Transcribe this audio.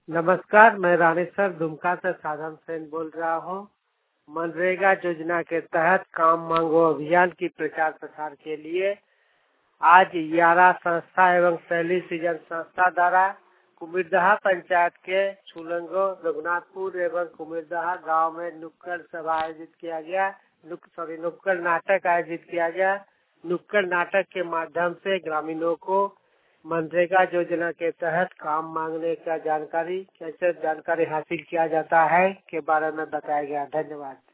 नमस्कार, मैं रामेश्वर दुमका से साधन सेन बोल रहा हूँ। मनरेगा योजना के तहत काम मांगो अभियान की प्रचार प्रसार के लिए आज यारा संस्था एवं शैली सृजन संस्था द्वारा कुमिरदहा पंचायत के छुलंगो रघुनाथपुर एवं कुमिरदहा गांव में नुक्कड़ सभा आयोजित किया गया। नुक्कड़ नाटक आयोजित किया गया। नुक्कड़ नाटक के माध्यम से ग्रामीणों को मनरेगा योजना के तहत काम मांगने का कैसे जानकारी हासिल किया जाता है के बारे में बताया गया। धन्यवाद।